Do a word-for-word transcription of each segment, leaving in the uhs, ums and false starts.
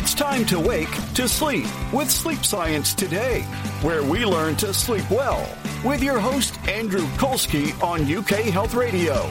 It's time to wake to sleep with Sleep Science Today, where we learn to sleep well with your host, Andrew Kolsky on U K Health Radio.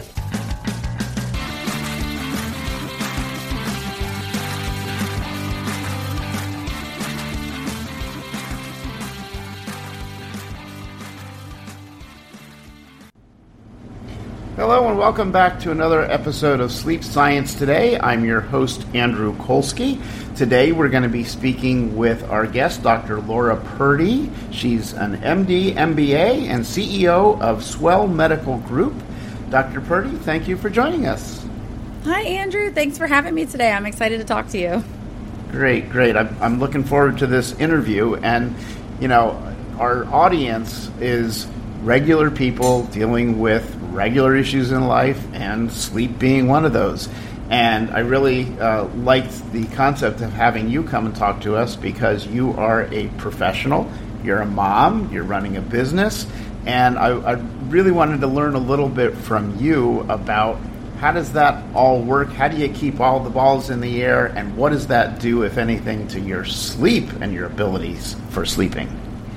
Hello and welcome back to another episode of Sleep Science Today. I'm your host, Andrew Kolsky. Today we're going to be speaking with our guest, Doctor Laura Purdy. She's an M D, M B A, and C E O of Swell Medical Group. Doctor Purdy, thank you for joining us. Hi, Andrew. Thanks for having me today. I'm excited to talk to you. Great, great. I'm, I'm looking forward to this interview. And, you know, our audience is regular people dealing with regular issues in life, and sleep being one of those. And I really uh, liked the concept of having you come and talk to us because you are a professional, you're a mom, you're running a business, and I, I really wanted to learn a little bit from you about how does that all work, how do you keep all the balls in the air, and what does that do, if anything, to your sleep and your abilities for sleeping?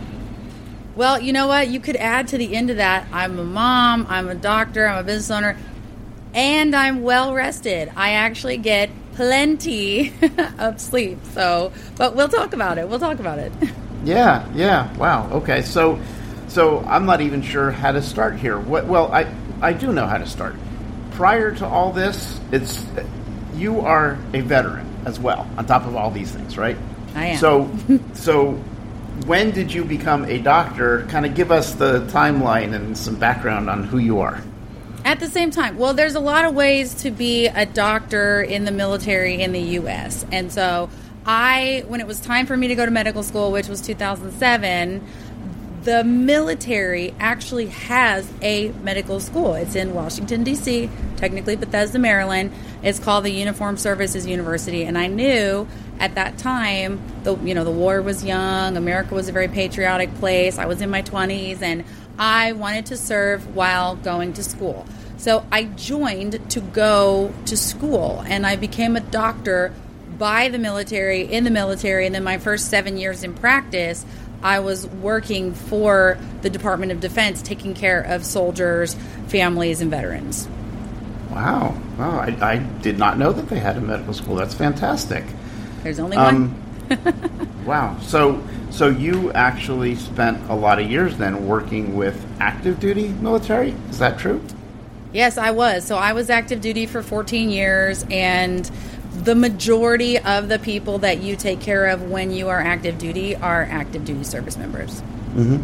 Well, you know what? You could add to the end of that, I'm a mom, I'm a doctor, I'm a business owner, and I'm well rested. I actually get plenty of sleep. So, but we'll talk about it. We'll talk about it. Yeah, yeah. Wow. Okay. So, so I'm not even sure how to start here. What, well, I, I do know how to start. Prior to all this, it's you are a veteran as well, on top of all these things, right? I am. So, so when did you become a doctor? Kind of give us the timeline and some background on who you are. At the same time, well, there's a lot of ways to be a doctor in the military in the U S. And so I, when it was time for me to go to medical school, which was two thousand seven, the military actually has a medical school. It's in Washington, D C, technically Bethesda, Maryland. It's called the Uniformed Services University. And I knew at that time, the you know, the war was young. America was a very patriotic place. I was in my twenties, and I wanted to serve while going to school. So I joined to go to school, and I became a doctor by the military, in the military, and then my first seven years in practice, I was working for the Department of Defense, taking care of soldiers, families, and veterans. Wow. Wow. I, I did not know that they had a medical school. That's fantastic. There's only um, one. Wow. So so you actually spent a lot of years then working with active duty military? Is that true? Yes, I was. So I was active duty for fourteen years, and the majority of the people that you take care of when you are active duty are active duty service members. Mm-hmm.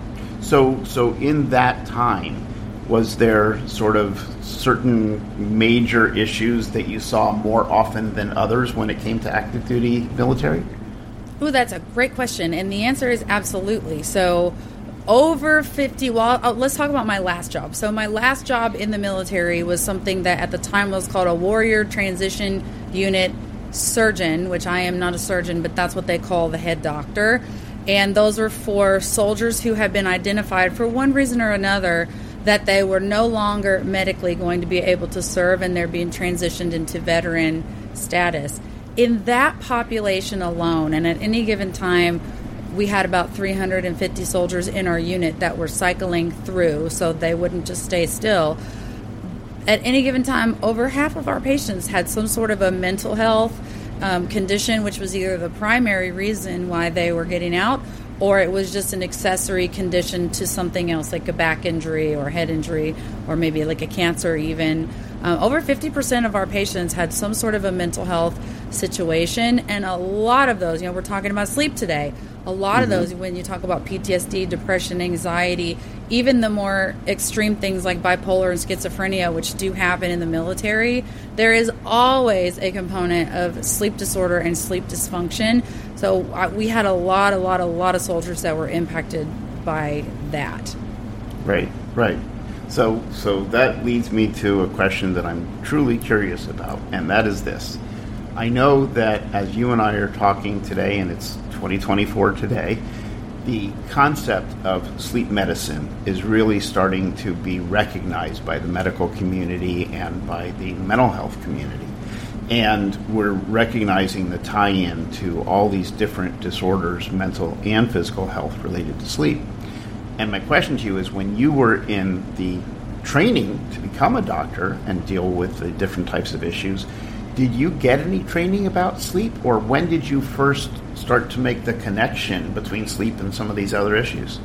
So so in that time, was there sort of certain major issues that you saw more often than others when it came to active duty military? Ooh, that's a great question. And the answer is absolutely. So over fifty, well, oh, let's talk about my last job. So my last job in the military was something that at the time was called a Warrior Transition Unit Surgeon, which I am not a surgeon, but that's what they call the head doctor. And those were for soldiers who had been identified for one reason or another that they were no longer medically going to be able to serve, and they're being transitioned into veteran status. In that population alone, and at any given time, we had about three hundred fifty soldiers in our unit that were cycling through, so they wouldn't just stay still. At any given time, over half of our patients had some sort of a mental health um, condition, which was either the primary reason why they were getting out, or it was just an accessory condition to something else, like a back injury or head injury, or maybe like a cancer even. Uh, over fifty percent of our patients had some sort of a mental health situation, and a lot of those, you know, we're talking about sleep today, a lot mm-hmm. of those, when you talk about P T S D, depression, anxiety, even the more extreme things like bipolar and schizophrenia, which do happen in the military, there is always a component of sleep disorder and sleep dysfunction. So uh, we had a lot, a lot, a lot of soldiers that were impacted by that. Right, right. So, so that leads me to a question that I'm truly curious about, and that is this. I know that as you and I are talking today, and it's twenty twenty-four today, the concept of sleep medicine is really starting to be recognized by the medical community and by the mental health community. and we're recognizing the tie-in to all these different disorders, mental and physical health related to sleep. And my question to you is, when you were in the training to become a doctor and deal with the different types of issues, did you get any training about sleep, or when did you first start to make the connection between sleep and some of these other issues?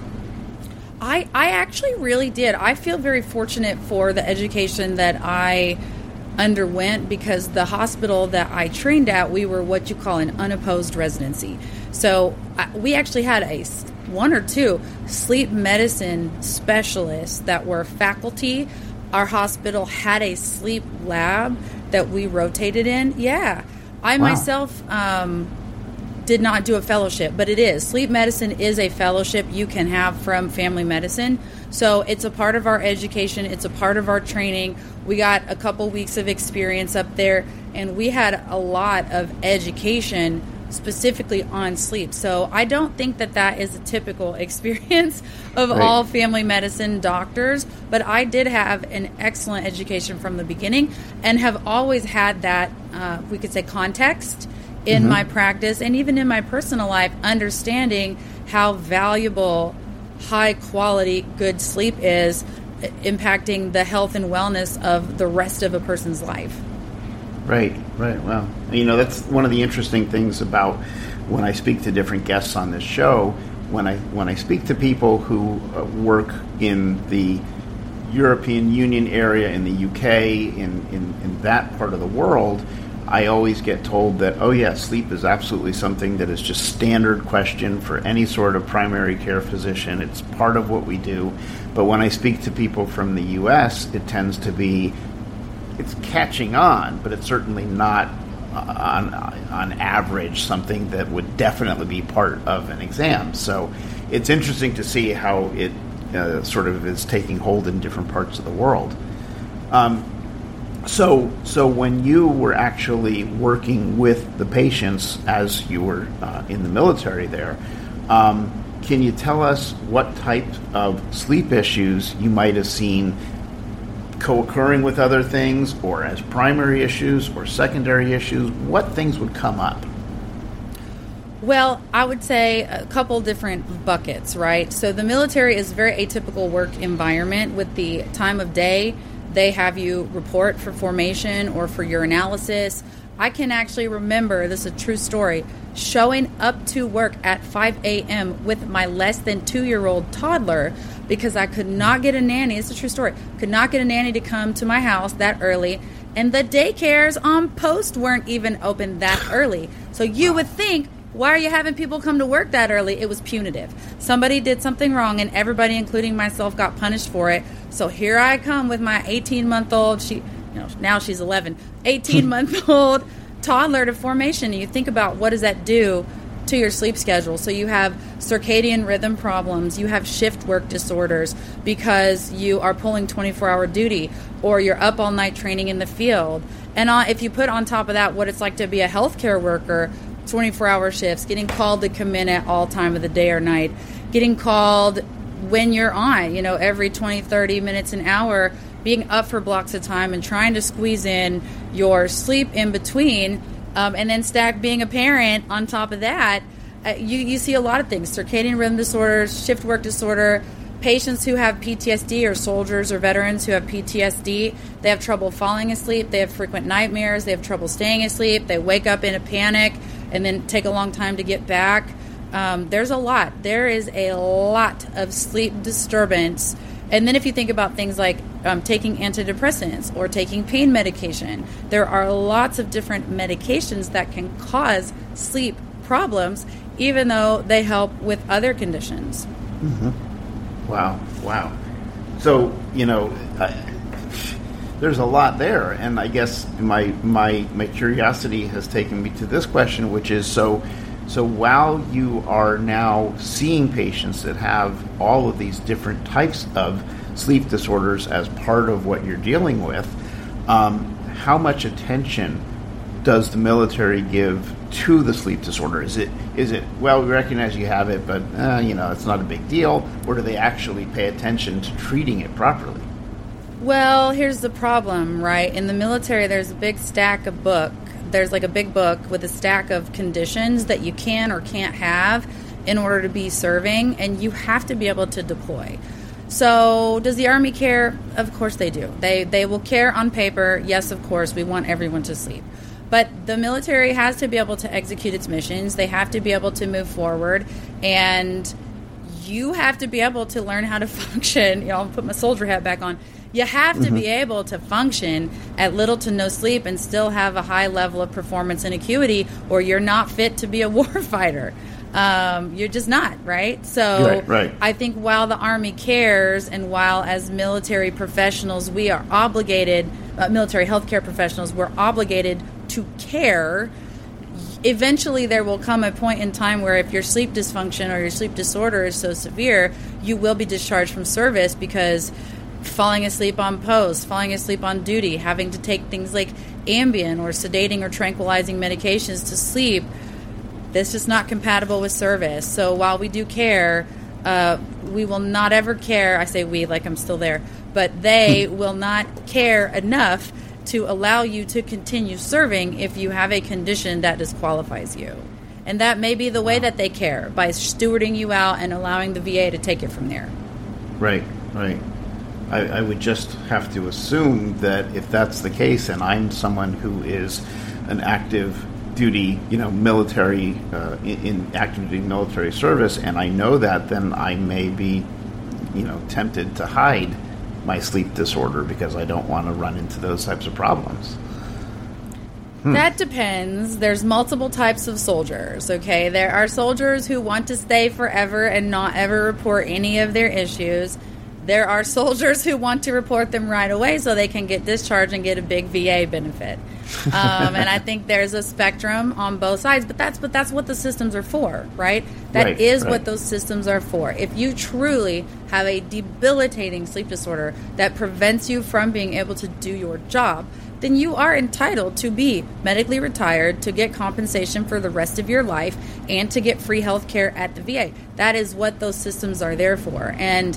I, I actually really did. I feel very fortunate for the education that I underwent, because the hospital that I trained at, we were what you call an unopposed residency. So uh, we actually had a one or two sleep medicine specialists that were faculty. Our hospital had a sleep lab that we rotated in. Yeah. I wow. myself um, did not do a fellowship, but it is. Sleep medicine is a fellowship you can have from family medicine. So it's a part of our education. It's a part of our training. We got a couple weeks of experience up there, and we had a lot of education specifically on sleep. So I don't think that that is a typical experience of right. all family medicine doctors, but I did have an excellent education from the beginning and have always had that, uh, we could say, context in mm-hmm. my practice and even in my personal life, understanding how valuable high quality good sleep is impacting the health and wellness of the rest of a person's life. Right, right. Well, you know, that's one of the interesting things about when I speak to different guests on this show. When I when I speak to people who uh, work in the European Union area, in the U K, in, in, in that part of the world, I always get told that, oh yeah, sleep is absolutely something that is just standard question for any sort of primary care physician. It's part of what we do. But when I speak to people from the U S, it tends to be, it's catching on, but it's certainly not on on average something that would definitely be part of an exam. So it's interesting to see how it uh, sort of is taking hold in different parts of the world. Um, so so when you were actually working with the patients as you were uh, in the military there, um, can you tell us what type of sleep issues you might have seen co-occurring with other things, or as primary issues or secondary issues? What things would come up? Well, I would say a couple different buckets, right? So the military is a very atypical work environment. With the time of day, they have you report for formation or for your analysis. I can actually remember, this is a true story, showing up to work at five a.m. with my less than two-year-old toddler because I could not get a nanny. It's a true story. Could not get a nanny to come to my house that early, and the daycares on post weren't even open that early. So you would think, why are you having people come to work that early? It was punitive. Somebody did something wrong, and everybody, including myself, got punished for it. So here I come with my eighteen-month-old, she, you know, now she's eleven, eighteen-month-old toddler to formation. And you think about, what does that do to your sleep schedule? So you have circadian rhythm problems, you have shift work disorders because you are pulling twenty-four hour duty, or you're up all night training in the field. And uh, if you put on top of that what it's like to be a healthcare worker, twenty-four hour shifts, getting called to come in at all time of the day or night, getting called when you're on, you know, every twenty, thirty minutes, an hour, being up for blocks of time and trying to squeeze in your sleep in between, um, and then stack being a parent on top of that, uh, you, you see a lot of things. Circadian rhythm disorders, shift work disorder, patients who have P T S D, or soldiers or veterans who have P T S D, they have trouble falling asleep, they have frequent nightmares, they have trouble staying asleep, they wake up in a panic and then take a long time to get back. Um, there's a lot. There is a lot of sleep disturbance. And then if you think about things like um, taking antidepressants or taking pain medication, there are lots of different medications that can cause sleep problems, even though they help with other conditions. Mm-hmm. Wow, wow. So, you know, uh, there's a lot there. And I guess my, my, my curiosity has taken me to this question, which is, so So while you are now seeing patients that have all of these different types of sleep disorders as part of what you're dealing with, um, how much attention does the military give to the sleep disorder? Is it, is it well, we recognize you have it, but uh, you know, it's not a big deal, or do they actually pay attention to treating it properly? Well, here's the problem, right? In the military, there's a big stack of book there's like a big book with a stack of conditions that you can or can't have in order to be serving, and you have to be able to deploy. So does the Army care? Of course they do. They they will care on paper. Yes, of course, we want everyone to sleep. But the military has to be able to execute its missions. They have to be able to move forward, and you have to be able to learn how to function. You know, I'll put my soldier hat back on. You have to mm-hmm. be able to function at little to no sleep and still have a high level of performance and acuity, or you're not fit to be a warfighter. Um, you're just not, right? So right, right. I think while the Army cares, and while as military professionals we are obligated, uh, military healthcare professionals, we're obligated to care, eventually there will come a point in time where if your sleep dysfunction or your sleep disorder is so severe, you will be discharged from service, because falling asleep on post, falling asleep on duty, having to take things like Ambien or sedating or tranquilizing medications to sleep, that's just not compatible with service. So while we do care, uh, we will not ever care. I say we like I'm still there, but they will not care enough to allow you to continue serving if you have a condition that disqualifies you. And that may be the way that they care, by stewarding you out and allowing the V A to take it from there. Right, right. I, I would just have to assume that if that's the case, and I'm someone who is an active duty, you know, military, uh, in, in active duty military service, and I know that, then I may be, you know, tempted to hide my sleep disorder because I don't want to run into those types of problems. Hmm. That depends. There's multiple types of soldiers, okay? There are soldiers who want to stay forever and not ever report any of their issues. There are soldiers who want to report them right away so they can get discharged and get a big V A benefit. Um, and I think there's a spectrum on both sides, but that's but that's what the systems are for, right? That right, is right. what those systems are for. If you truly have a debilitating sleep disorder that prevents you from being able to do your job, then you are entitled to be medically retired, to get compensation for the rest of your life, and to get free health care at the V A. That is what those systems are there for. And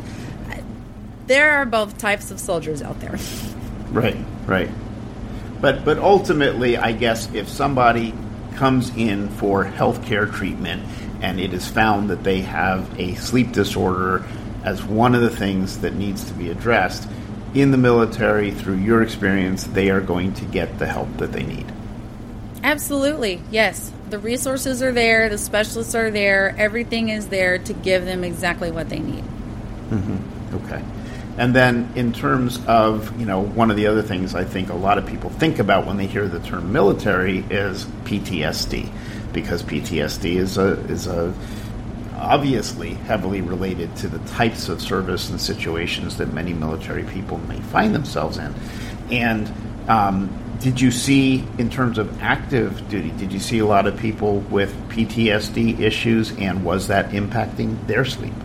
there are both types of soldiers out there. Right, right. But but ultimately, I guess if somebody comes in for health care treatment and it is found that they have a sleep disorder as one of the things that needs to be addressed, in the military, through your experience, they are going to get the help that they need. Absolutely, yes. The resources are there, the specialists are there, everything is there to give them exactly what they need. Mm-hmm. Okay. And then in terms of, you know, one of the other things I think a lot of people think about when they hear the term military is P T S D, because P T S D is a is a obviously heavily related to the types of service and situations that many military people may find themselves in. And um, did you see, in terms of active duty, did you see a lot of people with P T S D issues, and was that impacting their sleep?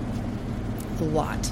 A lot.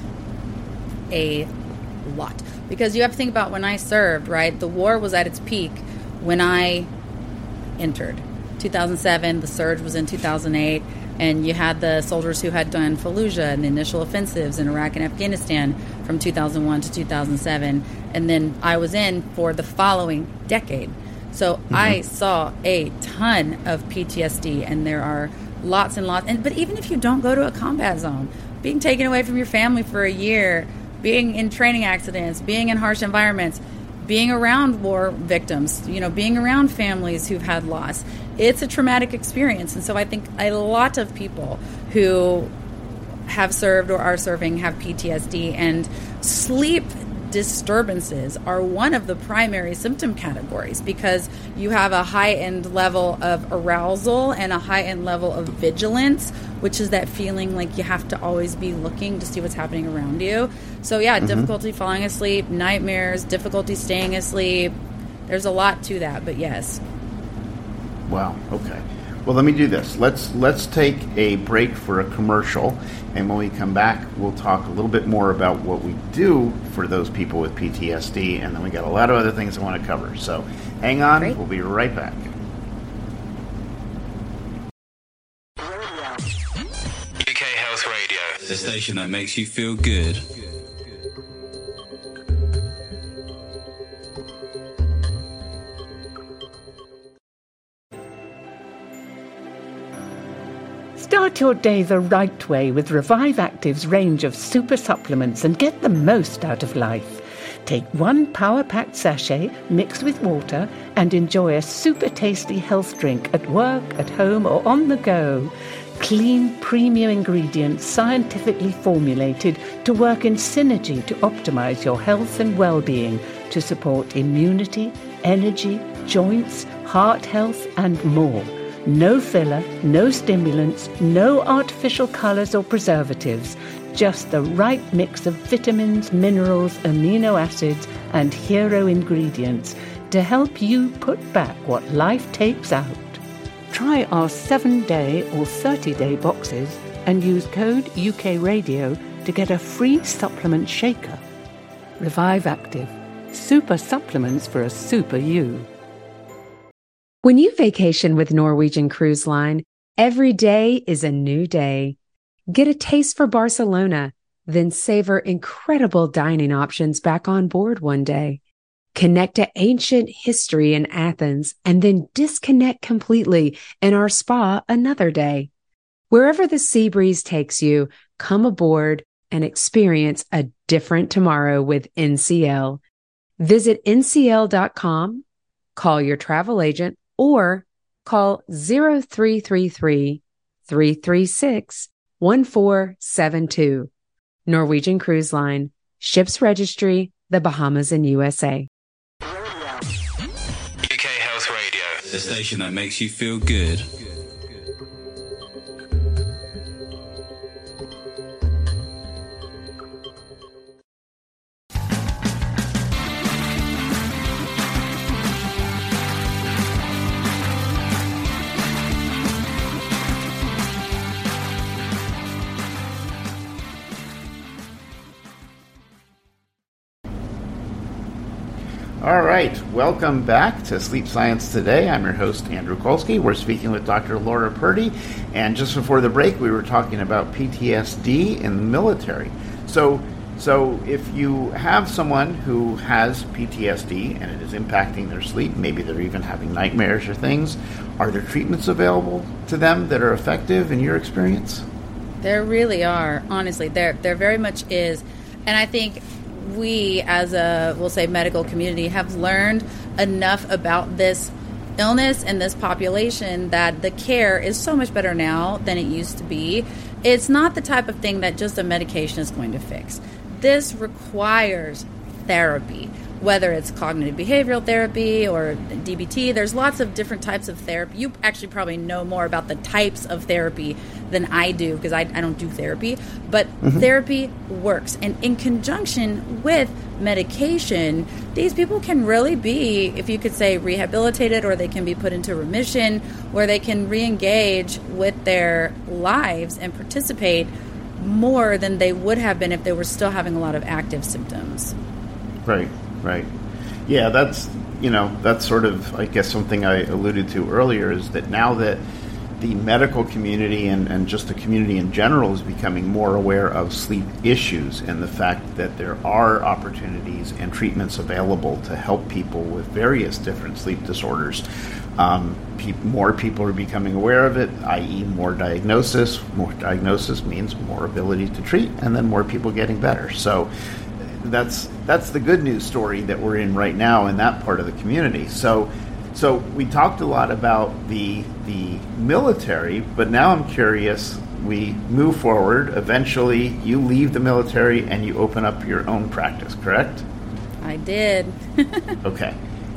A lot. Because you have to think about when I served, right? The war was at its peak when I entered. two thousand seven, the surge was in two thousand eight, and you had the soldiers who had done Fallujah and the initial offensives in Iraq and Afghanistan from two thousand one to two thousand seven, and then I was in for the following decade. So mm-hmm. I saw a ton of P T S D, and there are lots and lots. And but even if you don't go to a combat zone, being taken away from your family for a year, being in training accidents, being in harsh environments, being around war victims, you know, being around families who've had loss, it's a traumatic experience. And so I think a lot of people who have served or are serving have P T S D, and sleep disturbances are one of the primary symptom categories, because you have a high-end level of arousal and a high-end level of vigilance, which is that feeling like you have to always be looking to see what's happening around you. So yeah, mm-hmm. difficulty falling asleep, nightmares, difficulty staying asleep. There's a lot to that, but yes. Wow, okay. Well, let me do this. Let's let's take a break for a commercial, and when we come back, we'll talk a little bit more about what we do for those people with P T S D, and then we got a lot of other things I want to cover. So hang on, Great. We'll be right back. U K Health Radio, the station that makes you feel good. Start your day the right way with Revive Active's range of super supplements and get the most out of life. Take one power-packed sachet mixed with water and enjoy a super tasty health drink at work, at home, or on the go. Clean, premium ingredients scientifically formulated to work in synergy to optimize your health and well-being to support immunity, energy, joints, heart health, and more. No filler, no stimulants, no artificial colors or preservatives. Just the right mix of vitamins, minerals, amino acids, and hero ingredients to help you put back what life takes out. Try our seven-day or thirty-day boxes and use code U K Radio to get a free supplement shaker. Revive Active. Super supplements for a super you. When you vacation with Norwegian Cruise Line, every day is a new day. Get a taste for Barcelona, then savor incredible dining options back on board one day. Connect to ancient history in Athens, and then disconnect completely in our spa another day. Wherever the sea breeze takes you, come aboard and experience a different tomorrow with N C L. Visit N C L dot com, call your travel agent, or call zero three three three, three three six, one four seven two. Norwegian Cruise Line, Ships Registry, the Bahamas and U S A. U K Health Radio, the station that makes you feel good. All right, welcome back to Sleep Science Today. I'm your host, Andrew Kolsky. We're speaking with Doctor Laura Purdy, and just before the break, we were talking about P T S D in the military. So, so if you have someone who has P T S D and it is impacting their sleep, maybe they're even having nightmares or things, are there treatments available to them that are effective in your experience? There really are, honestly. There, there very much is, and I think we as a, we'll say, medical community have learned enough about this illness and this population that the care is so much better now than it used to be. It's not the type of thing that just a medication is going to fix. This requires therapy, whether it's cognitive behavioral therapy or D B T. There's lots of different types of therapy. You actually probably know more about the types of therapy than I do, because I, I don't do therapy. But mm-hmm. therapy works. And in conjunction with medication, these people can really be, if you could say, rehabilitated, or they can be put into remission, where they can re-engage with their lives and participate more than they would have been if they were still having a lot of active symptoms. Right, right. Yeah, that's, you know, that's sort of, I guess, something I alluded to earlier, is that now that the medical community and, and just the community in general is becoming more aware of sleep issues and the fact that there are opportunities and treatments available to help people with various different sleep disorders. Um, pe- more people are becoming aware of it, that is more diagnosis. More diagnosis means more ability to treat, and then more people getting better. So that's that's the good news story that we're in right now in that part of the community. So so we talked a lot about the the military, but now I'm curious, we move forward. Eventually you leave the military and you open up your own practice, correct? I did. Okay.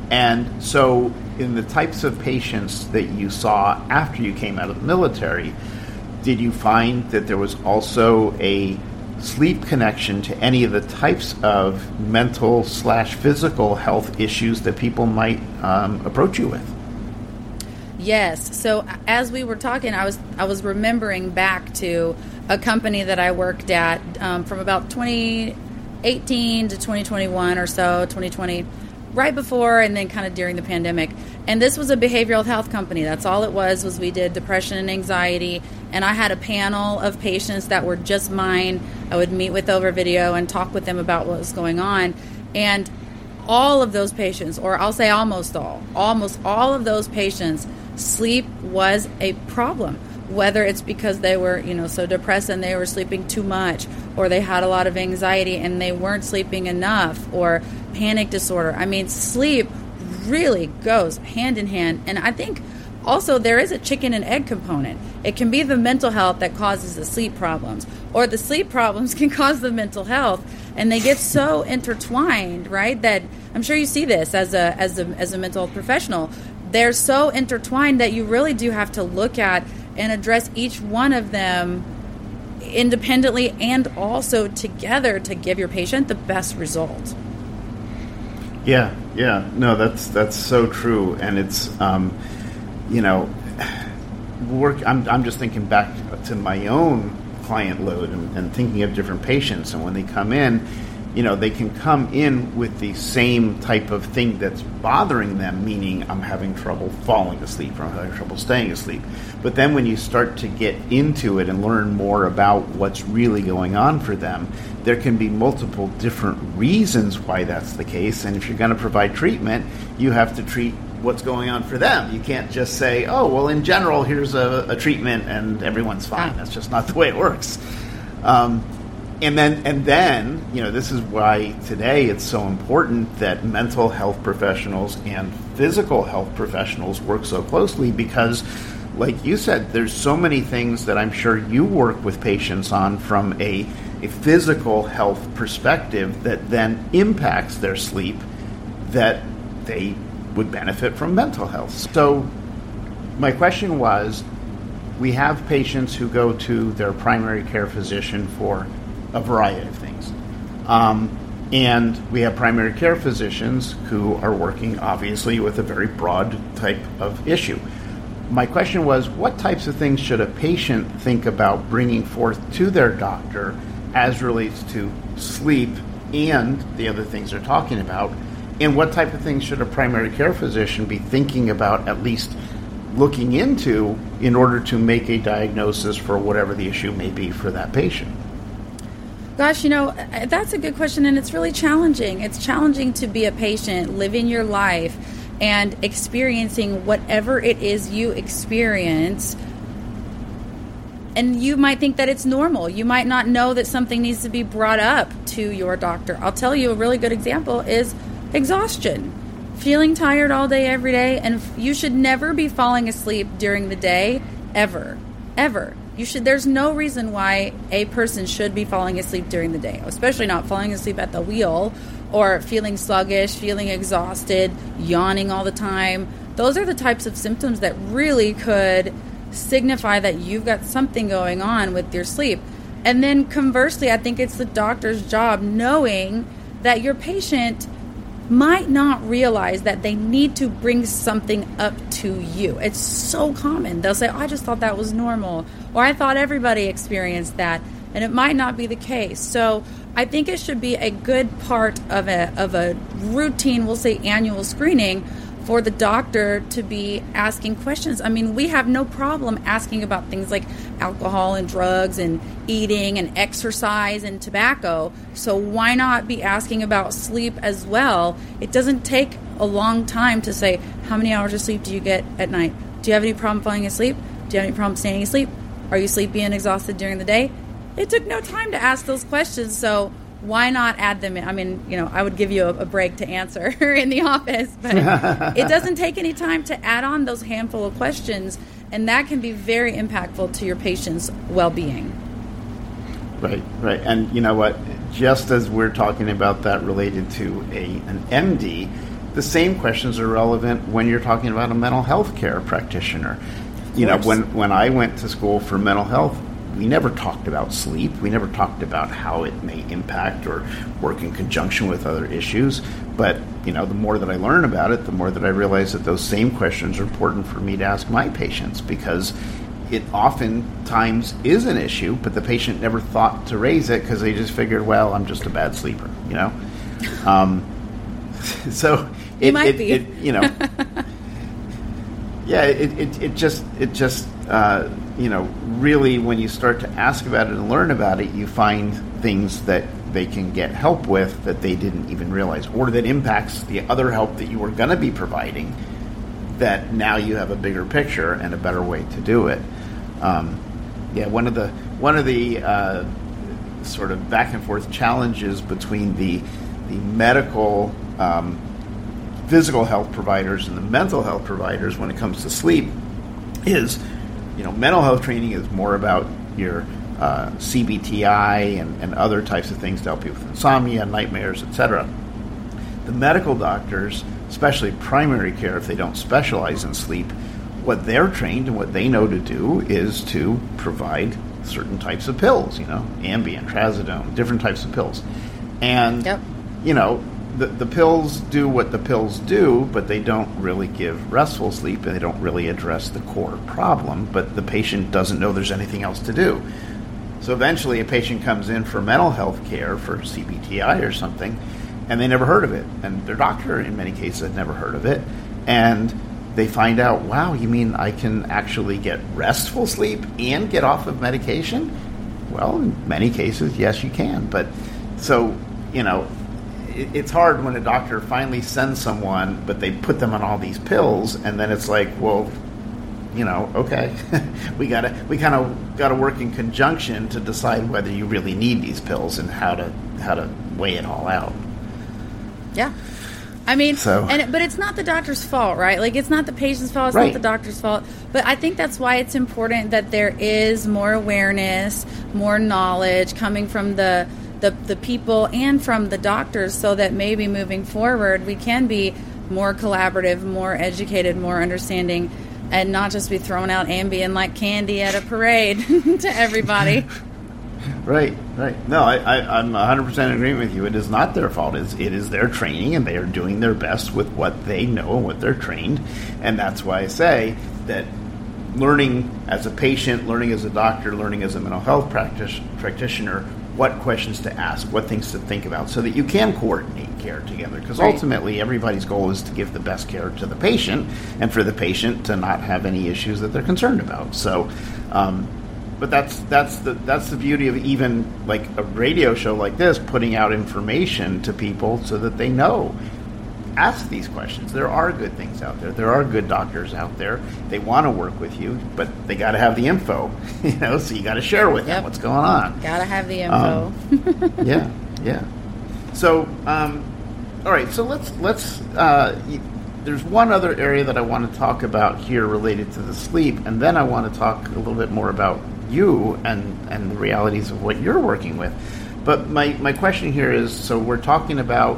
And so in the types of patients that you saw after you came out of the military, did you find that there was also a sleep connection to any of the types of mental slash physical health issues that people might um, approach you with? Yes. So as we were talking, I was I was remembering back to a company that I worked at um, from about twenty eighteen to twenty twenty-one or so, twenty twenty, right before and then kind of during the pandemic. And this was a behavioral health company. That's all it was, was we did depression and anxiety. And I had a panel of patients that were just mine. I would meet with over video and talk with them about what was going on. And all of those patients, or I'll say almost all, almost all of those patients, sleep was a problem. whether it's because they were, you know, so depressed and they were sleeping too much, or they had a lot of anxiety and they weren't sleeping enough, or panic disorder. I mean, sleep really goes hand in hand. And I think also there is a chicken and egg component. It can be the mental health that causes the sleep problems, or the sleep problems can cause the mental health, and they get so intertwined, right? That I'm sure you see this as a as a as a mental health professional. They're so intertwined that you really do have to look at and address each one of them independently and also together to give your patient the best result. Yeah, yeah, no, that's that's so true, and it's um, you know, work. I'm I'm just thinking back to my own client load and, and thinking of different patients, and when they come in, you know, they can come in with the same type of thing that's bothering them, meaning I'm having trouble falling asleep or I'm having trouble staying asleep. But then when you start to get into it and learn more about what's really going on for them, there can be multiple different reasons why that's the case. And if you're going to provide treatment, you have to treat what's going on for them. You can't just say, oh, well, in general, here's a, a treatment and everyone's fine. That's just not the way it works. Um, And then, and then, you know, this is why today it's so important that mental health professionals and physical health professionals work so closely, because, like you said, there's so many things that I'm sure you work with patients on from a, a physical health perspective that then impacts their sleep, that they would benefit from mental health. So my question was, we have patients who go to their primary care physician for a variety of things. Um, and we have primary care physicians who are working, obviously, with a very broad type of issue. My question was, what types of things should a patient think about bringing forth to their doctor as relates to sleep and the other things they're talking about? And what type of things should a primary care physician be thinking about, at least looking into, in order to make a diagnosis for whatever the issue may be for that patient? Gosh, you know, that's a good question, and it's really challenging. It's challenging to be a patient, living your life, and experiencing whatever it is you experience. And you might think that it's normal. You might not know that something needs to be brought up to your doctor. I'll tell you a really good example is exhaustion. Feeling tired all day, every day, and you should never be falling asleep during the day, ever, ever. You should. There's no reason why a person should be falling asleep during the day, especially not falling asleep at the wheel or feeling sluggish, feeling exhausted, yawning all the time. Those are the types of symptoms that really could signify that you've got something going on with your sleep. And then conversely, I think it's the doctor's job, knowing that your patient might not realize that they need to bring something up to you. It's so common. They'll say, oh, I just thought that was normal, or I thought everybody experienced that, and it might not be the case. So I think it should be a good part of a of a routine, we'll say annual screening, for the doctor to be asking questions. I mean, we have no problem asking about things like alcohol and drugs and eating and exercise and tobacco. So why not be asking about sleep as well? It doesn't take a long time to say, how many hours of sleep do you get at night? Do you have any problem falling asleep? Do you have any problem staying asleep? Are you sleepy and exhausted during the day? It took no time to ask those questions, so why not add them in? I mean, you know, I would give you a, a break to answer in the office, but it doesn't take any time to add on those handful of questions, and that can be very impactful to your patient's well-being. Right, right. And you know what? Just as we're talking about that related to a an M D, the same questions are relevant when you're talking about a mental health care practitioner. You know, when, when I went to school for mental health, we never talked about sleep. We never talked about how it may impact or work in conjunction with other issues. But, you know, the more that I learn about it, the more that I realize that those same questions are important for me to ask my patients, because it oftentimes is an issue, but the patient never thought to raise it because they just figured, well, I'm just a bad sleeper, you know? Um, so it, you might it, be. it, you know, yeah, it, it, it just, it just, uh, you know, really when you start to ask about it and learn about it, you find things that they can get help with that they didn't even realize, or that impacts the other help that you were going to be providing, that now you have a bigger picture and a better way to do it. um, yeah, one of the one of the uh, sort of back and forth challenges between the the medical um, physical health providers and the mental health providers when it comes to sleep is, you know, mental health training is more about your uh, C B T I and, and other types of things to help you with insomnia, nightmares, et cetera. The medical doctors, especially primary care, if they don't specialize in sleep, what they're trained and what they know to do is to provide certain types of pills, you know, Ambien, Trazodone, different types of pills. And, yep. you know, the, the pills do what the pills do, but they don't really give restful sleep, and they don't really address the core problem, but the patient doesn't know there's anything else to do. So eventually a patient comes in for mental health care, for C B T I or something, and they never heard of it. And their doctor, in many cases, had never heard of it. And they find out, wow, you mean I can actually get restful sleep and get off of medication? Well, in many cases, yes, you can. But so, you know, it, it's hard when a doctor finally sends someone, but they put them on all these pills, and then it's like, well, you know, okay, we gotta, we kind of got to work in conjunction to decide whether you really need these pills and how to how to weigh it all out. Yeah. I mean, so, and but it's not the doctor's fault, right? Like, it's not the patient's fault, it's right. not the doctor's fault. But I think that's why it's important that there is more awareness, more knowledge coming from the, the, the people and from the doctors, so that maybe moving forward we can be more collaborative, more educated, more understanding, and not just be throwing out Ambien like candy at a parade to everybody. Right, right. No, I, I, I'm one hundred percent in agreement with you. It is not their fault. It is, it is their training, and they are doing their best with what they know and what they're trained. And that's why I say that learning as a patient, learning as a doctor, learning as a mental health practice, practitioner, what questions to ask, what things to think about, so that you can coordinate care together. Because right. ultimately, everybody's goal is to give the best care to the patient, and for the patient to not have any issues that they're concerned about. So, um, But that's that's the that's the beauty of even like a radio show like this, putting out information to people so that they know. Ask these questions. There are good things out there. There are good doctors out there. They want to work with you, but they got to have the info, you know. So you got to share with yep. them what's going on. Got to have the info. Um, yeah, yeah. So, um, all right. So let's let's. Uh, There's one other area that I want to talk about here related to the sleep, and then I want to talk a little bit more about you and, and the realities of what you're working with. But my, my question here is, so we're talking about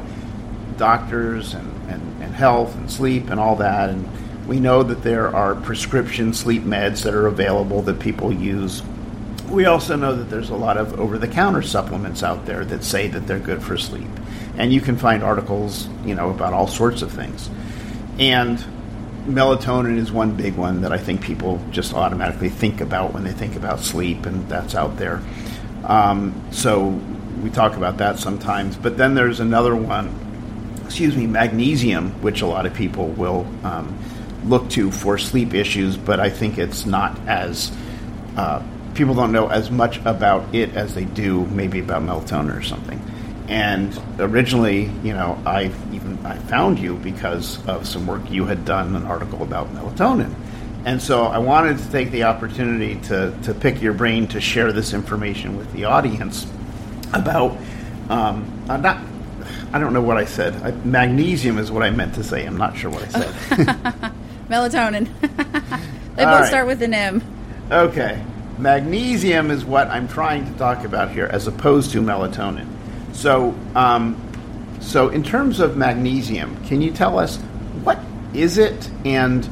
doctors and, and, and health and sleep and all that, and we know that there are prescription sleep meds that are available that people use. We also know that there's a lot of over-the-counter supplements out there that say that they're good for sleep. And you can find articles, you know, about all sorts of things. And melatonin is one big one that I think people just automatically think about when they think about sleep, and that's out there. Um, so we talk about that sometimes. But then there's another one, excuse me, magnesium, which a lot of people will um, look to for sleep issues, but I think it's not as, uh, people don't know as much about it as they do maybe about melatonin or something. And originally, you know, I even I found you because of some work you had done, an article about melatonin. And so I wanted to take the opportunity to, to pick your brain to share this information with the audience about, um, I'm not, I don't know what I said. I, magnesium is what I meant to say. I'm not sure what I said. Melatonin. They All both right. start with an M. Okay. Magnesium is what I'm trying to talk about here, as opposed to melatonin. So, um, so in terms of magnesium, can you tell us what is it, and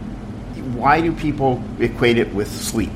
why do people equate it with sleep?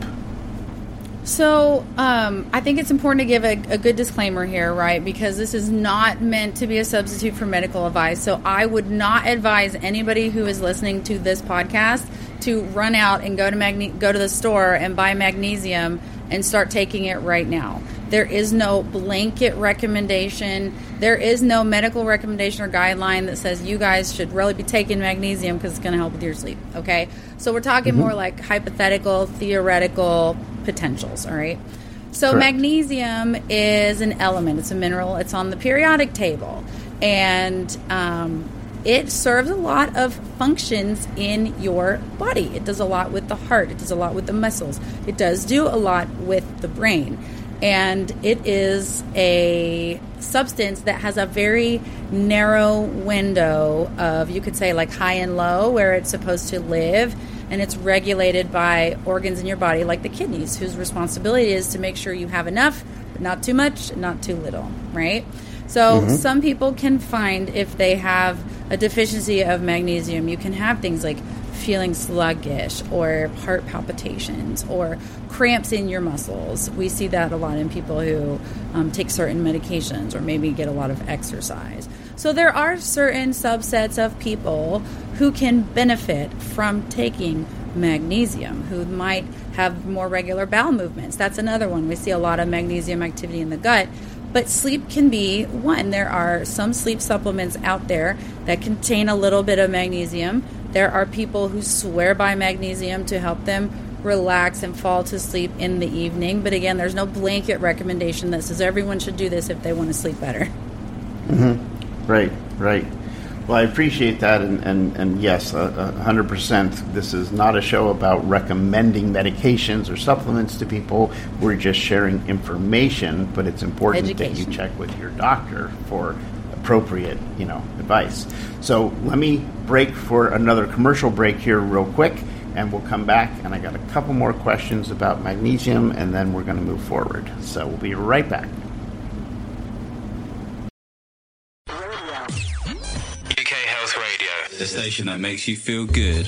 So, um, I think it's important to give a, a good disclaimer here, right? Because this is not meant to be a substitute for medical advice. So I would not advise anybody who is listening to this podcast to run out and go to magne- go to the store and buy magnesium and start taking it right now. There is no blanket recommendation. There is no medical recommendation or guideline that says you guys should really be taking magnesium because it's going to help with your sleep, okay? So we're talking mm-hmm. more like hypothetical, theoretical potentials, all right? So Correct. Magnesium is an element. It's a mineral. It's on the periodic table. And um, it serves a lot of functions in your body. It does a lot with the heart. It does a lot with the muscles. It does do a lot with the brain. And it is a substance that has a very narrow window of, you could say, like high and low, where it's supposed to live. And it's regulated by organs in your body, like the kidneys, whose responsibility is to make sure you have enough, but not too much, not too little, right? So mm-hmm. some people can find, if they have a deficiency of magnesium, you can have things like feeling sluggish or heart palpitations or cramps in your muscles. We see that a lot in people who um, take certain medications or maybe get a lot of exercise. So there are certain subsets of people who can benefit from taking magnesium, who might have more regular bowel movements. That's another one. We see a lot of magnesium activity in the gut. But sleep can be one. There are some sleep supplements out there that contain a little bit of magnesium. There are people who swear by magnesium to help them relax and fall to sleep in the evening. But again, there's no blanket recommendation that says everyone should do this if they want to sleep better. Mm-hmm. Right, right. Well, I appreciate that, and, and, and yes, uh, one hundred percent. This is not a show about recommending medications or supplements to people. We're just sharing information, but it's important Education. that you check with your doctor for appropriate, you know, advice. So let me break for another commercial break here real quick, and we'll come back, and I got a couple more questions about magnesium, and then we're going to move forward. So we'll be right back. The station that makes you feel good.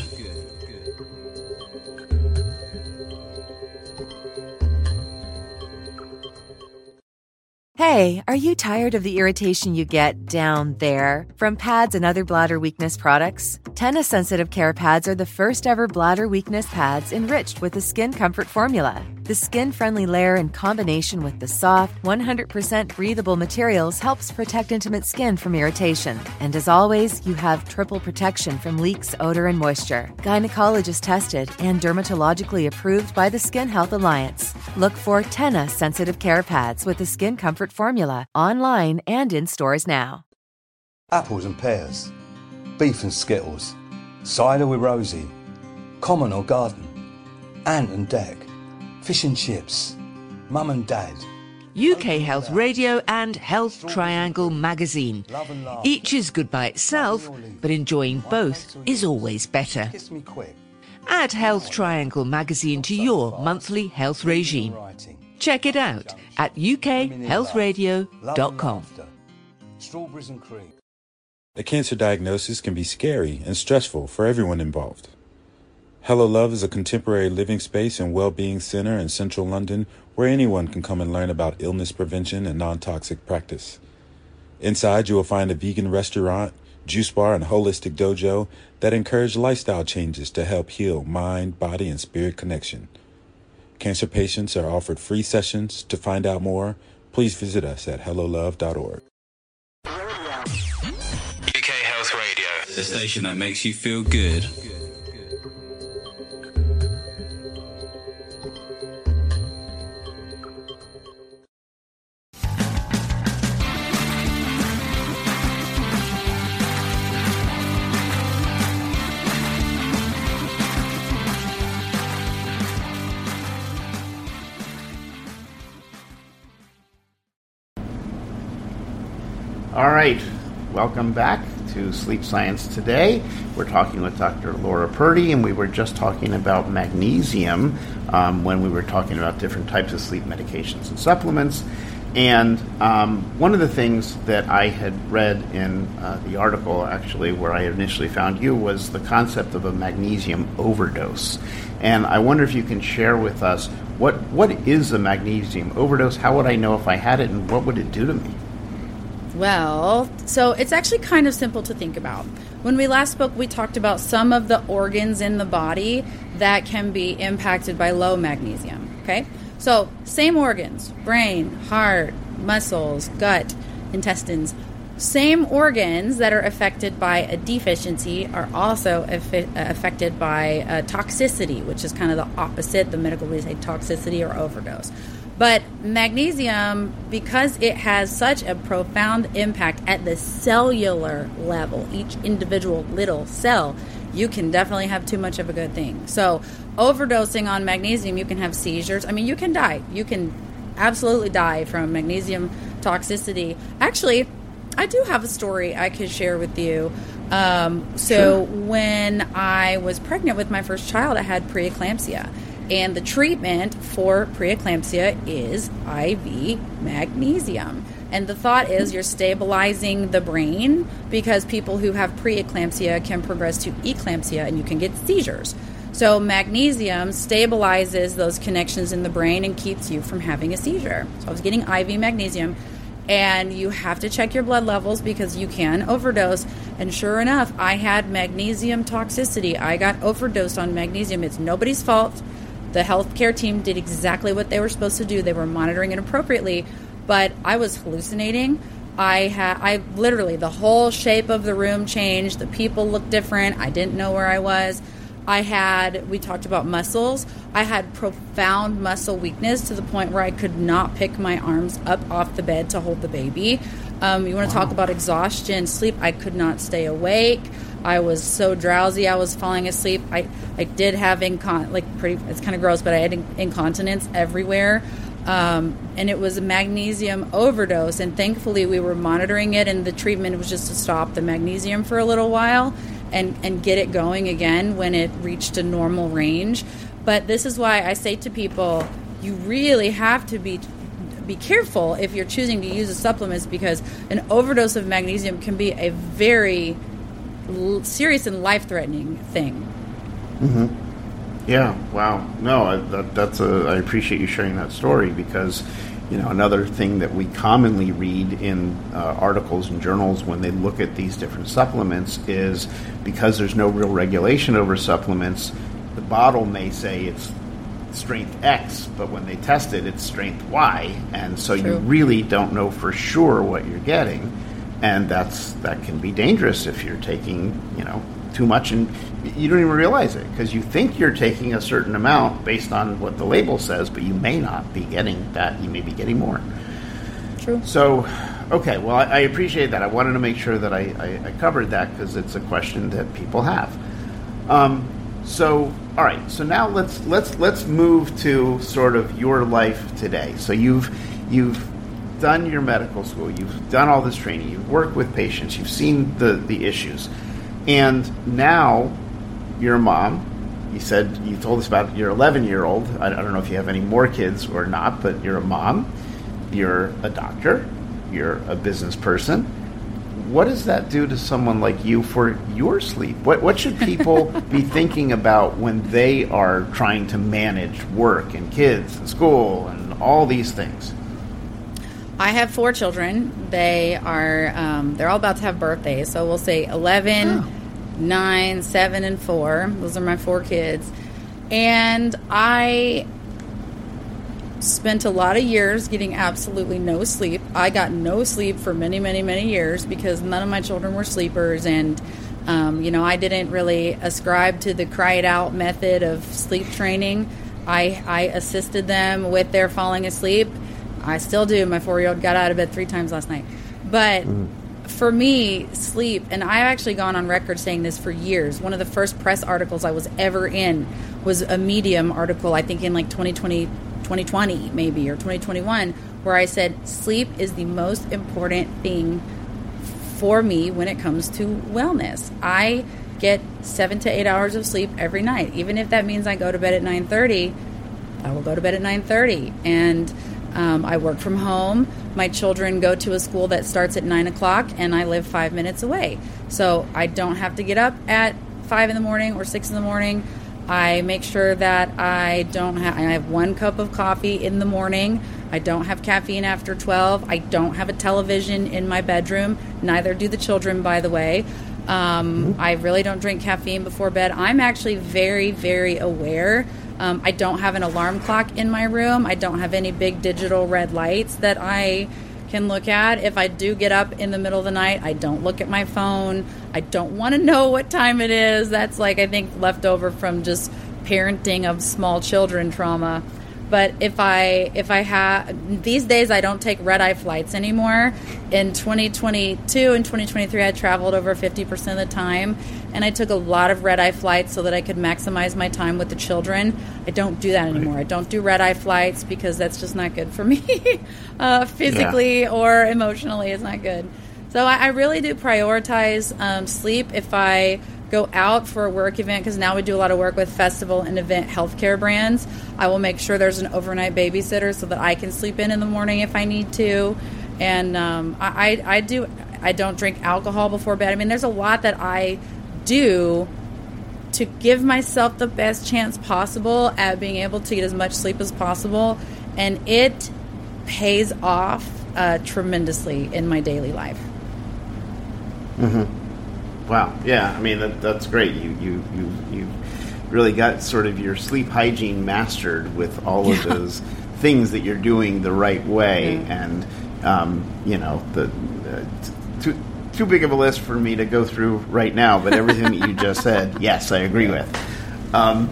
Hey, are you tired of the irritation you get down there from pads and other bladder weakness products? Tena Sensitive Care Pads are the first ever bladder weakness pads enriched with the Skin Comfort formula. The skin-friendly layer in combination with the soft, one hundred percent breathable materials helps protect intimate skin from irritation. And as always, you have triple protection from leaks, odor, and moisture. Gynecologist tested and dermatologically approved by the Skin Health Alliance. Look for Tena Sensitive Care Pads with the Skin Comfort formula online and in stores now. Apples and pears, beef and skittles, cider with Rosie, common or garden, ant and deck, fish and chips, mum and dad. U K Health Radio and Health Triangle magazine. Each is good by itself, but enjoying both is always better. Add Health Triangle magazine to your monthly health regime. Check it out at u k health radio dot com. Strawberries and cream. A cancer diagnosis can be scary and stressful for everyone involved. Hello Love is a contemporary living space and well-being center in central London where anyone can come and learn about illness prevention and non-toxic practice. Inside, you will find a vegan restaurant, juice bar, and holistic dojo that encourage lifestyle changes to help heal mind, body, and spirit connection. Cancer patients are offered free sessions. To find out more, please visit us at hello love dot org. U K Health Radio, the station that makes you feel good. All right, welcome back to Sleep Science Today. We're talking with Doctor Laura Purdy, and we were just talking about magnesium um, when we were talking about different types of sleep medications and supplements. And um, one of the things that I had read in uh, the article, actually, where I initially found you, was the concept of a magnesium overdose. And I wonder if you can share with us, what what is a magnesium overdose? How would I know if I had it, and what would it do to me? Well, so it's actually kind of simple to think about. When we last spoke, we talked about some of the organs in the body that can be impacted by low magnesium, okay? So same organs, brain, heart, muscles, gut, intestines. Same organs that are affected by a deficiency are also affi- affected by a toxicity, which is kind of the opposite. The medical would say toxicity or overdose. But magnesium, because it has such a profound impact at the cellular level, each individual little cell, you can definitely have too much of a good thing. So overdosing on magnesium, you can have seizures. I mean, you can die. You can absolutely die from magnesium toxicity. Actually, I do have a story I could share with you. Um, so sure. When I was pregnant with my first child, I had preeclampsia. And the treatment for preeclampsia is I V magnesium. And the thought is you're stabilizing the brain, because people who have preeclampsia can progress to eclampsia and you can get seizures. So magnesium stabilizes those connections in the brain and keeps you from having a seizure. So I was getting I V magnesium, and you have to check your blood levels because you can overdose. And sure enough, I had magnesium toxicity. I got overdosed on magnesium. It's nobody's fault. The healthcare team did exactly what they were supposed to do. They were monitoring it appropriately, but I was hallucinating. I had, I literally, the whole shape of the room changed. The people looked different. I didn't know where I was. I had, we talked about muscles. I had profound muscle weakness to the point where I could not pick my arms up off the bed to hold the baby. Um, you want to talk about exhaustion, sleep? I could not stay awake. I was so drowsy, I was falling asleep. I, I did have incon like pretty. It's kind of gross, but I had incontinence everywhere, um, and it was a magnesium overdose. And thankfully, we were monitoring it, and the treatment was just to stop the magnesium for a little while and and get it going again when it reached a normal range. But this is why I say to people, you really have to be be careful if you're choosing to use the supplements, because an overdose of magnesium can be a very serious and life-threatening thing. Mm-hmm. Yeah. Wow. No, I, that, that's a. I appreciate you sharing that story, because, you know, another thing that we commonly read in uh, articles and journals when they look at these different supplements is, because there's no real regulation over supplements, the bottle may say it's strength X, but when they test it, it's strength Y, and so True. You really don't know for sure what you're getting. And that's that can be dangerous if you're taking, you know, too much, and you don't even realize it, because you think you're taking a certain amount based on what the label says, but you may not be getting that. You may be getting more. True. So, okay, well, I, I appreciate that. I wanted to make sure that I, I, I covered that, because it's a question that people have. Um, so, all right. So now let's let's let's move to sort of your life today. So you've you've. done your medical school, you've done all this training, you've worked with patients, you've seen the, the issues, and now you're a mom. You said, you told us about your eleven-year-old. I, I don't know if you have any more kids or not, but you're a mom, you're a doctor, you're a business person. What does that do to someone like you for your sleep? What, what should people be thinking about when they are trying to manage work and kids and school and all these things? I have four children. They are, um, they're all about to have birthdays. So we'll say eleven, oh. nine, seven, and four. Those are my four kids. And I spent a lot of years getting absolutely no sleep. I got no sleep for many, many, many years because none of my children were sleepers. And, um, you know, I didn't really ascribe to the cry it out method of sleep training. I, I assisted them with their falling asleep. I still do. My four-year-old got out of bed three times last night. But mm. for me, sleep, and I've actually gone on record saying this for years. One of the first press articles I was ever in was a Medium article, I think in like twenty twenty, twenty twenty maybe, or twenty twenty-one, where I said sleep is the most important thing for me when it comes to wellness. I get seven to eight hours of sleep every night. Even if that means I go to bed at nine thirty, I will go to bed at nine thirty. And Um, I work from home. My children go to a school that starts at nine o'clock, and I live five minutes away. So I don't have to get up at five in the morning or six in the morning. I make sure that I don't have, I have one cup of coffee in the morning. I don't have caffeine after twelve. I don't have a television in my bedroom. Neither do the children, by the way. Um, I really don't drink caffeine before bed. I'm actually very, very aware. Um, I don't have an alarm clock in my room. I don't have any big digital red lights that I can look at. If I do get up in the middle of the night, I don't look at my phone. I don't want to know what time it is. That's like, I think, left over from just parenting of small children trauma. But if I if I have these days, I don't take red eye flights anymore. In twenty twenty-two and twenty twenty-three, I traveled over fifty percent of the time, and I took a lot of red eye flights so that I could maximize my time with the children. I don't do that anymore. I don't do red eye flights because that's just not good for me, uh, physically yeah. or emotionally. It's not good. So I, I really do prioritize um, sleep if I go out for a work event, because now we do a lot of work with festival and event healthcare brands. I will make sure there's an overnight babysitter so that I can sleep in in the morning if I need to. And um, I, I do I don't drink alcohol before bed. I mean, there's a lot that I do to give myself the best chance possible at being able to get as much sleep as possible, and it pays off uh, tremendously in my daily life. Mm-hmm. Wow. Yeah. I mean, that, that's great. You, you, you, you really got sort of your sleep hygiene mastered with all of yeah. those things that you're doing the right way. Mm-hmm. And, um, you know, the, uh, too, too big of a list for me to go through right now, but everything that you just said, yes, I agree with. Um,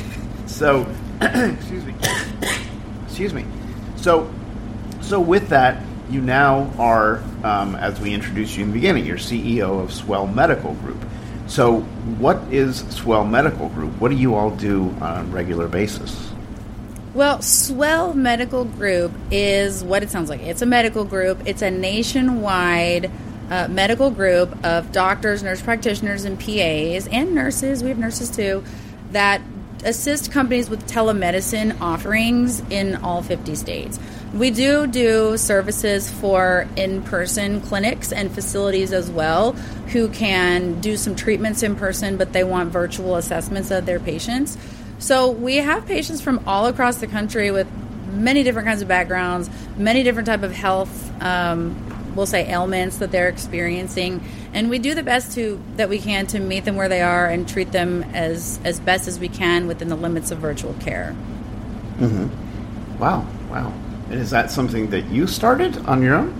so, excuse me. Excuse me. So, so with that, you now are, um, as we introduced you in the beginning, you're C E O of Swell Medical Group. So what is Swell Medical Group? What do you all do on a regular basis? Well, Swell Medical Group is what it sounds like. It's a medical group. It's a nationwide uh, medical group of doctors, nurse practitioners, and P As, and nurses. We have nurses too, that assist companies with telemedicine offerings in all fifty states. We do do services for in-person clinics and facilities as well, who can do some treatments in person, but they want virtual assessments of their patients. So we have patients from all across the country with many different kinds of backgrounds, many different type of health, um, we'll say ailments that they're experiencing, and we do the best to that we can to meet them where they are and treat them as, as best as we can within the limits of virtual care. Mm-hmm. Wow, wow. And is that something that you started on your own?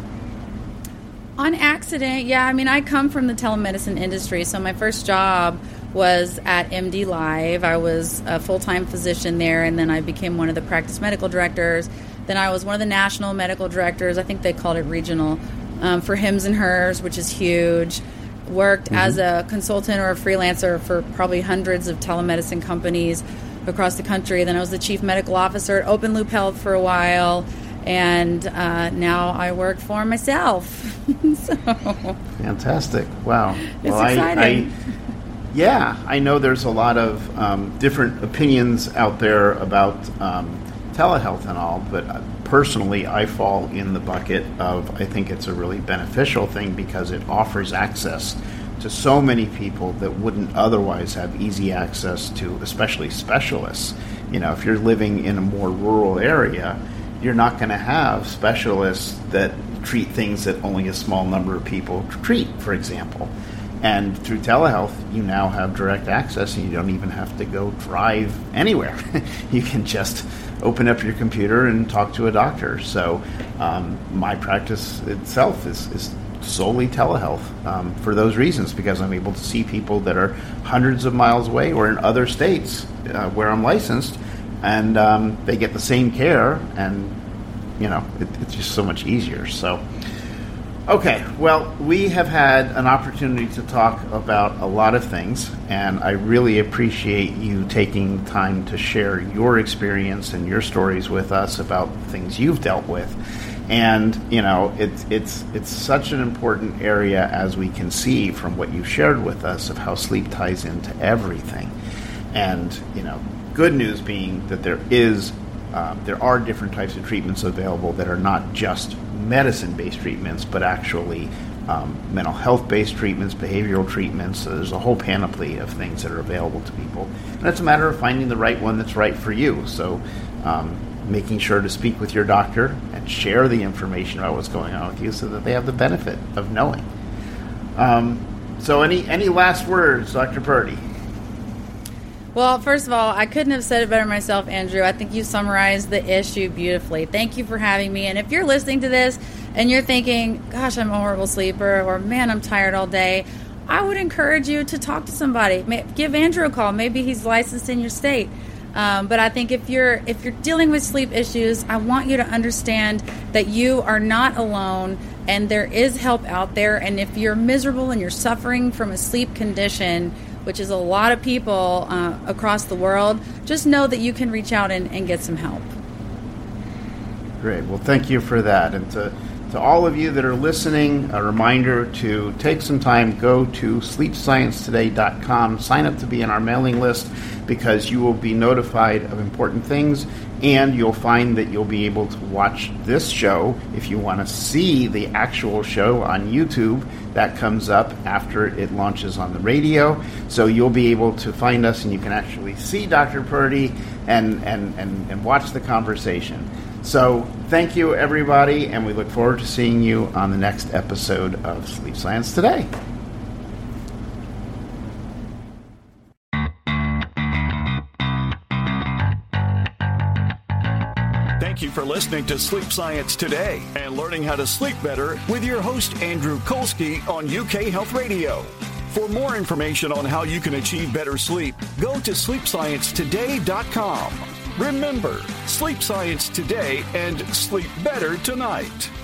On accident, yeah. I mean, I come from the telemedicine industry, so my first job was at M D Live. I was a full-time physician there, and then I became one of the practice medical directors. Then I was one of the national medical directors. I think they called it regional, um, for Hims and Hers, which is huge. Worked mm-hmm. as a consultant or a freelancer for probably hundreds of telemedicine companies across the country. Then I was the chief medical officer at Open Loop Health for a while, and uh, now I work for myself. So fantastic! Wow, it's well, exciting. I, I, yeah, I know there's a lot of um, different opinions out there about um, telehealth and all, but personally, I fall in the bucket of I think it's a really beneficial thing because it offers access to so many people that wouldn't otherwise have easy access to, especially specialists. You know, if you're living in a more rural area, you're not going to have specialists that treat things that only a small number of people treat, for example. And through telehealth, you now have direct access, and you don't even have to go drive anywhere. You can just open up your computer and talk to a doctor. So um, my practice itself is, is solely telehealth um, for those reasons, because I'm able to see people that are hundreds of miles away or in other states uh, where I'm licensed, and um, they get the same care, and you know it, it's just so much easier. So okay, well, we have had an opportunity to talk about a lot of things, and I really appreciate you taking time to share your experience and your stories with us about things you've dealt with. And you know, it's it's it's such an important area, as we can see from what you shared with us, of how sleep ties into everything. And you know, good news being that there is um, there are different types of treatments available that are not just medicine-based treatments, but actually um, mental health-based treatments, behavioral treatments. So there's a whole panoply of things that are available to people, and it's a matter of finding the right one that's right for you. So. Um, making sure to speak with your doctor and share the information about what's going on with you so that they have the benefit of knowing. Um, so any any last words, Doctor Purdy? Well, first of all, I couldn't have said it better myself, Andrew. I think you summarized the issue beautifully. Thank you for having me. And if you're listening to this and you're thinking, gosh, I'm a horrible sleeper, or man, I'm tired all day, I would encourage you to talk to somebody. Give Andrew a call. Maybe he's licensed in your state. Um, but I think if you're if you're dealing with sleep issues, I want you to understand that you are not alone, and there is help out there. And if you're miserable and you're suffering from a sleep condition, which is a lot of people uh, across the world, just know that you can reach out and, and get some help. Great. Well, thank you for that. And to, to all of you that are listening, a reminder to take some time, go to sleep science today dot com, sign up to be in our mailing list, because you will be notified of important things, and you'll find that you'll be able to watch this show if you want to see the actual show on YouTube. That comes up after it launches on the radio. So you'll be able to find us, and you can actually see Doctor Purdy and, and, and, and watch the conversation. So thank you, everybody, and we look forward to seeing you on the next episode of Sleep Science Today. Thank you for listening to Sleep Science Today and learning how to sleep better with your host, Andrew Kolsky, on U K Health Radio. For more information on how you can achieve better sleep, go to sleep science today dot com. Remember, sleep science today and sleep better tonight.